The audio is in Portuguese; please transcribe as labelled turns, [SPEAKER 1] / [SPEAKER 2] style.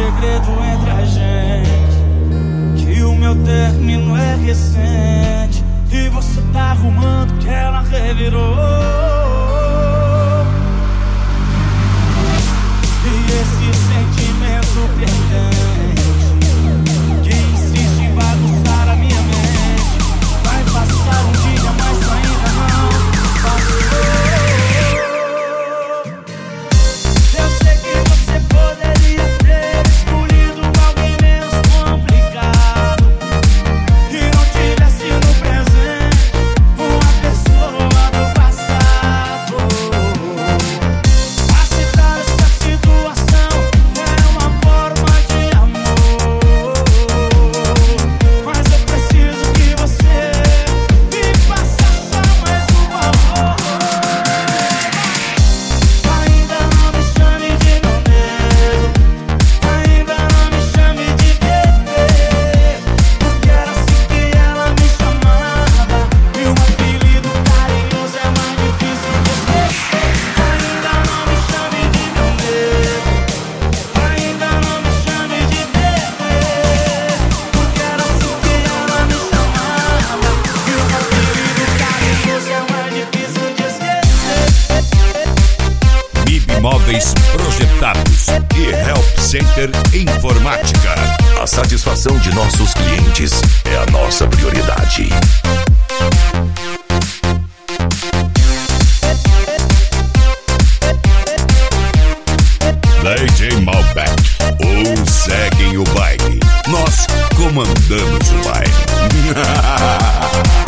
[SPEAKER 1] segredo entre a gente, que o meu término é recente e você tá arrumando que ela revirou. E esse sentimento perdente que insiste em bagunçar a minha mente, vai passar um dia, mas ainda não passou. Eu sei que você poderia ter escolhido alguém menos complicado e não tivesse no presente uma pessoa do passado. Aceitar essa situação é uma forma de amor, mas eu preciso que você me faça só mais um favor. Ainda não me chame de meu nego, ainda não me chame de bebê, porque era assim que ela me chamava e um apelido carinhoso é mais difícil de esquecer. Ainda não me chame de meu nego, ainda não me chame de bebê, porque era assim que ela me chamava e um apelido carinhoso é mais difícil de esquecer.
[SPEAKER 2] MIB Móveis Projetados e Help Center Informática.
[SPEAKER 3] A satisfação de nossos clientes é a nossa prioridade.
[SPEAKER 2] DJ Malbec, ou seguem o baile. Nós comandamos o baile.